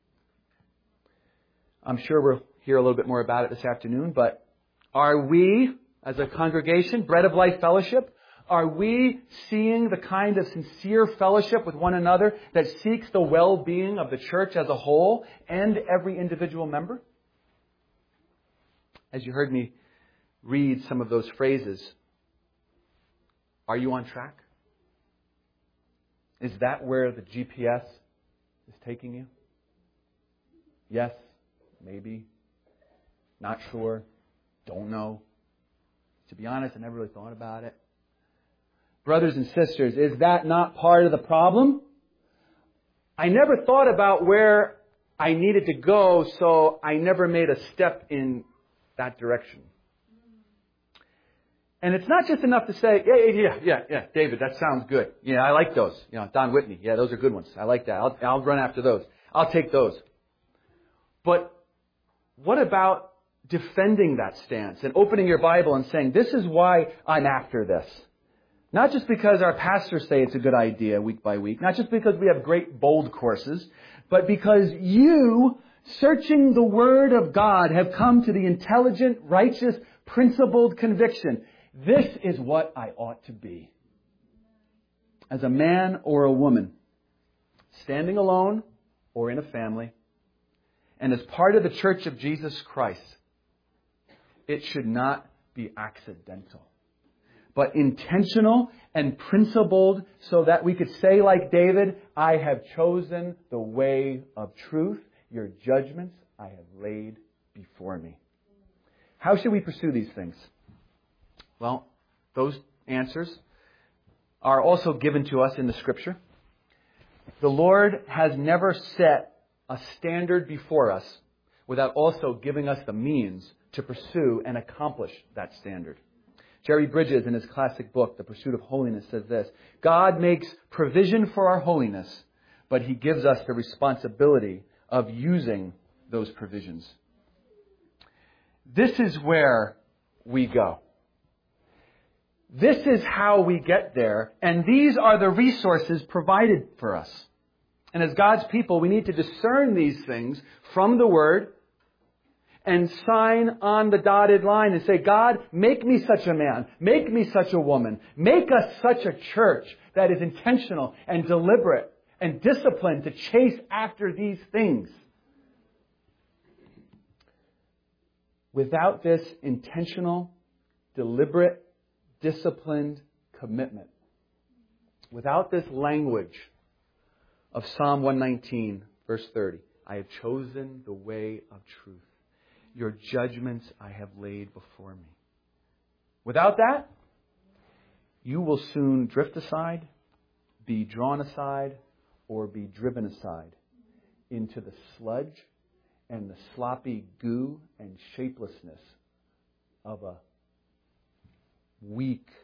I'm sure we'll hear a little bit more about it this afternoon, but are we, as a congregation, Bread of Life Fellowship, are we seeing the kind of sincere fellowship with one another that seeks the well-being of the church as a whole and every individual member? As you heard me read some of those phrases, are you on track? Is that where the G P S is taking you? Yes, maybe, not sure, don't know. To be honest, I never really thought about it. Brothers and sisters, is that not part of the problem? I never thought about where I needed to go, so I never made a step in that direction. And it's not just enough to say, yeah, yeah, yeah, yeah, yeah, David, that sounds good. Yeah, I like those. You know, Don Whitney, yeah, those are good ones. I like that. I'll, I'll run after those. I'll take those. But what about defending that stance and opening your Bible and saying, this is why I'm after this? Not just because our pastors say it's a good idea week by week, not just because we have great bold courses, but because you, searching the Word of God, have come to the intelligent, righteous, principled conviction. This is what I ought to be. As a man or a woman, standing alone or in a family, and as part of the Church of Jesus Christ, it should not be accidental, but intentional and principled so that we could say like David, I have chosen the way of truth. Your judgments I have laid before me. How should we pursue these things? Well, those answers are also given to us in the Scripture. The Lord has never set a standard before us without also giving us the means to pursue and accomplish that standard. Jerry Bridges, in his classic book, The Pursuit of Holiness, says this: God makes provision for our holiness, but He gives us the responsibility of using those provisions. This is where we go. This is how we get there, and these are the resources provided for us. And as God's people, we need to discern these things from the Word and sign on the dotted line and say, God, make me such a man, make me such a woman, make us such a church that is intentional and deliberate and disciplined to chase after these things. Without this intentional, deliberate, disciplined commitment, without this language of Psalm one nineteen, verse thirty, I have chosen the way of truth. Your judgments I have laid before me. Without that, you will soon drift aside, be drawn aside, or be driven aside into the sludge and the sloppy goo and shapelessness of a weak,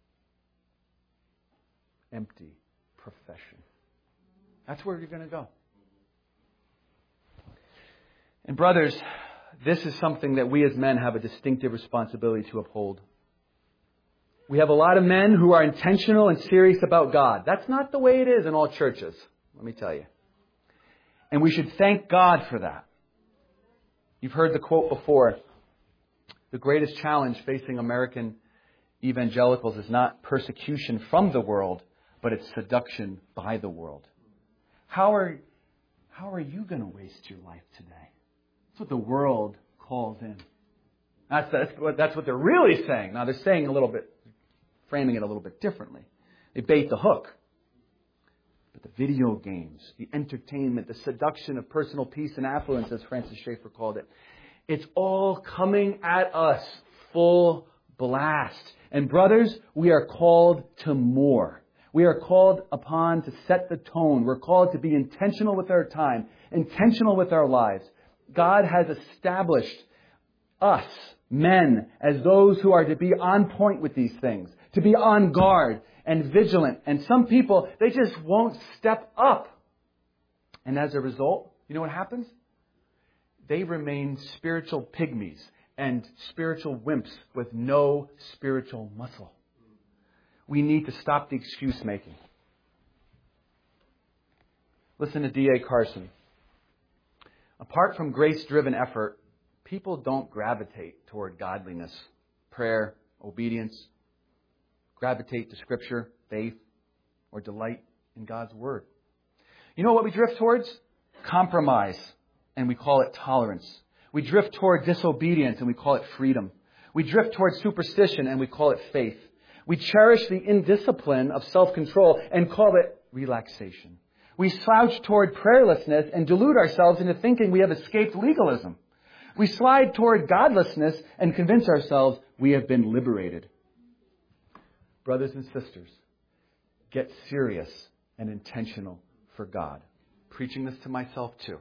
empty profession. That's where you're going to go. And brothers, this is something that we as men have a distinctive responsibility to uphold. We have a lot of men who are intentional and serious about God. That's not the way it is in all churches, let me tell you. And we should thank God for that. You've heard the quote before. The greatest challenge facing American evangelicals is not persecution from the world, but it's seduction by the world. How are, how are you going to waste your life today? That's what the world calls in. That's, that's, what, that's what they're really saying. Now, they're saying a little bit, framing it a little bit differently. They bait the hook. But the video games, the entertainment, the seduction of personal peace and affluence, as Francis Schaeffer called it, it's all coming at us full blast. And brothers, we are called to more. We are called upon to set the tone. We're called to be intentional with our time, intentional with our lives. God has established us, men, as those who are to be on point with these things, to be on guard and vigilant. And some people, they just won't step up. And as a result, you know what happens? They remain spiritual pygmies and spiritual wimps with no spiritual muscle. We need to stop the excuse making. Listen to D A Carson. Apart from grace-driven effort, people don't gravitate toward godliness, prayer, obedience, gravitate to Scripture, faith, or delight in God's Word. You know what we drift towards? Compromise, and we call it tolerance. We drift toward disobedience, and we call it freedom. We drift toward superstition, and we call it faith. We cherish the indiscipline of self-control and call it relaxation. We slouch toward prayerlessness and delude ourselves into thinking we have escaped legalism. We slide toward godlessness and convince ourselves we have been liberated. Brothers and sisters, get serious and intentional for God. Preaching this to myself too.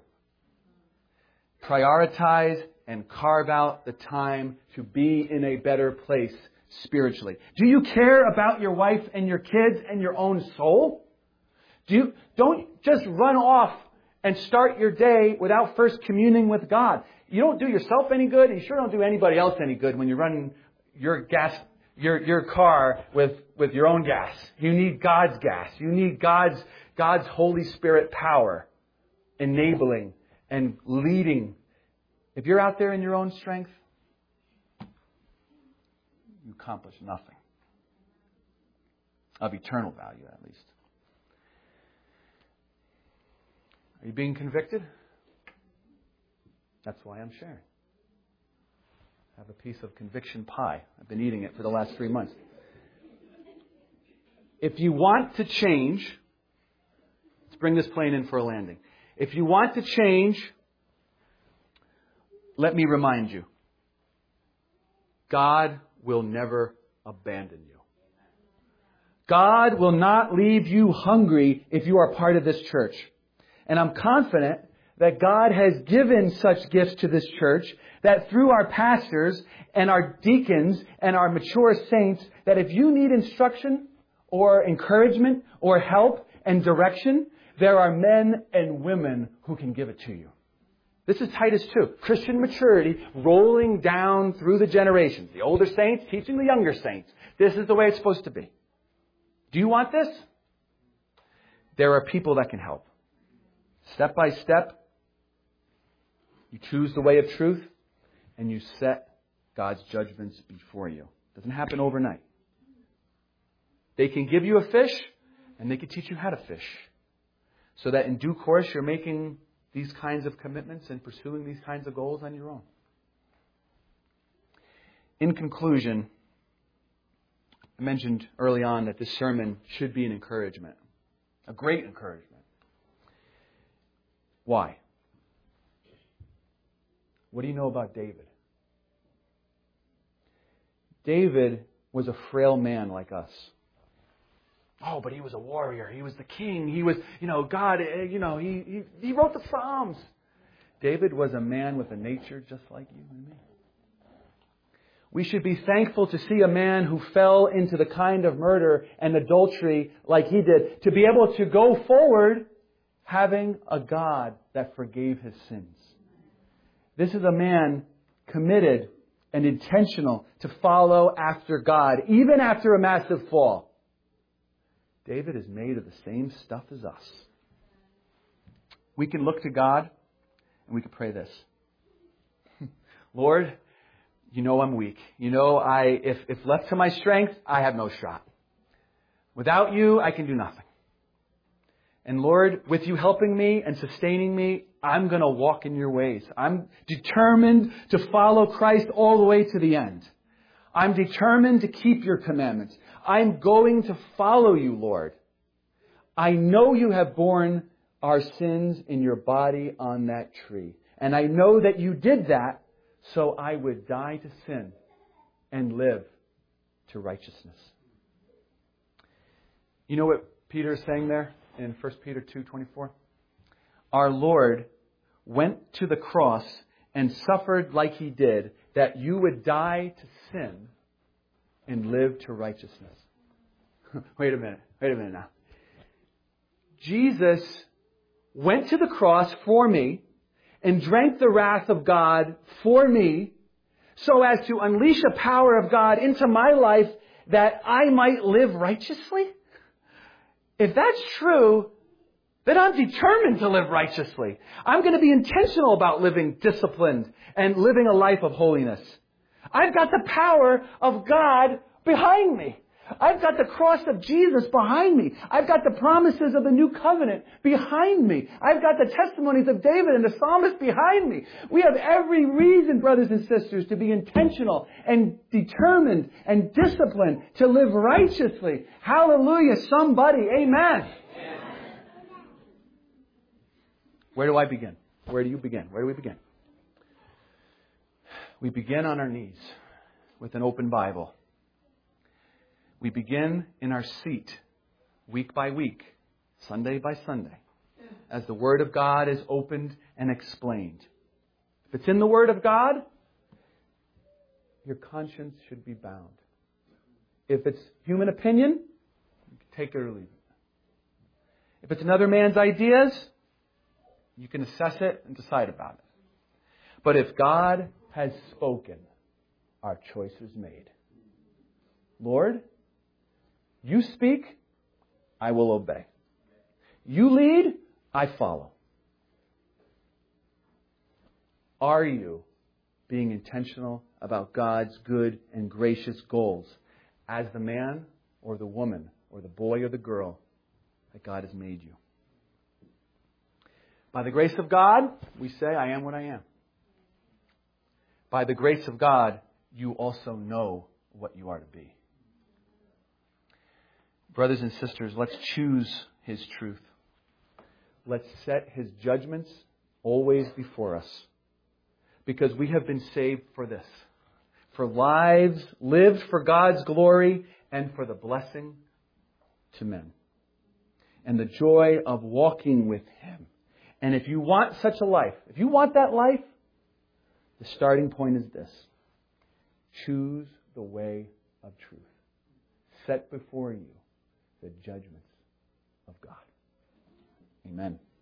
Prioritize and carve out the time to be in a better place spiritually. Do you care about your wife and your kids and your own soul? Do you, don't just run off and start your day without first communing with God. You don't do yourself any good, and you sure don't do anybody else any good when you're running your gas, your your car with, with your own gas. You need God's gas. You need God's God's Holy Spirit power, enabling and leading. If you're out there in your own strength, you accomplish nothing. Of eternal value, at least. Are you being convicted? That's why I'm sharing. I have a piece of conviction pie. I've been eating it for the last three months. If you want to change, let's bring this plane in for a landing. If you want to change, let me remind you, God will never abandon you. God will not leave you hungry if you are part of this church. And I'm confident that God has given such gifts to this church that through our pastors and our deacons and our mature saints, that if you need instruction or encouragement or help and direction, there are men and women who can give it to you. This is Titus two. Christian maturity rolling down through the generations. The older saints teaching the younger saints. This is the way it's supposed to be. Do you want this? There are people that can help. Step by step, you choose the way of truth and you set God's judgments before you. It doesn't happen overnight. They can give you a fish and they can teach you how to fish. So that in due course you're making these kinds of commitments and pursuing these kinds of goals on your own. In conclusion, I mentioned early on that this sermon should be an encouragement. A great encouragement. Why? What do you know about David? David was a frail man like us. Oh, but he was a warrior. He was the king. He was, you know, God, you know, he, he, he wrote the Psalms. David was a man with a nature just like you and me. We should be thankful to see a man who fell into the kind of murder and adultery like he did, to be able to go forward having a God that forgave his sins. This is a man committed and intentional to follow after God, even after a massive fall. David is made of the same stuff as us. We can look to God and we can pray this. Lord, you know I'm weak. You know I, if, if left to my strength, I have no shot. Without you, I can do nothing. And Lord, with you helping me and sustaining me, I'm going to walk in your ways. I'm determined to follow Christ all the way to the end. I'm determined to keep your commandments. I'm going to follow you, Lord. I know you have borne our sins in your body on that tree. And I know that you did that so I would die to sin and live to righteousness. You know what Peter is saying there in First Peter two twenty-four? Our Lord went to the cross and suffered like he did, that you would die to sin and live to righteousness. Wait a minute. Wait a minute now. Jesus went to the cross for me and drank the wrath of God for me so as to unleash a power of God into my life that I might live righteously? If that's true, then I'm determined to live righteously. I'm going to be intentional about living disciplined and living a life of holiness. I've got the power of God behind me. I've got the cross of Jesus behind me. I've got the promises of the new covenant behind me. I've got the testimonies of David and the psalmist behind me. We have every reason, brothers and sisters, to be intentional and determined and disciplined to live righteously. Hallelujah, somebody. Amen. Where do I begin? Where do you begin? Where do we begin? We begin on our knees with an open Bible. We begin in our seat, week by week, Sunday by Sunday, as the Word of God is opened and explained. If it's in the Word of God, your conscience should be bound. If it's human opinion, you can take it or leave it. If it's another man's ideas, you can assess it and decide about it. But if God has spoken, our choice is made. Lord, you speak, I will obey. You lead, I follow. Are you being intentional about God's good and gracious goals as the man or the woman or the boy or the girl that God has made you? By the grace of God, we say, I am what I am. By the grace of God, you also know what you are to be. Brothers and sisters, let's choose His truth. Let's set His judgments always before us. Because we have been saved for this. For lives lived for God's glory and for the blessing to men. And the joy of walking with Him. And if you want such a life, if you want that life, the starting point is this. Choose the way of truth. Set before you the judgments of God. Amen.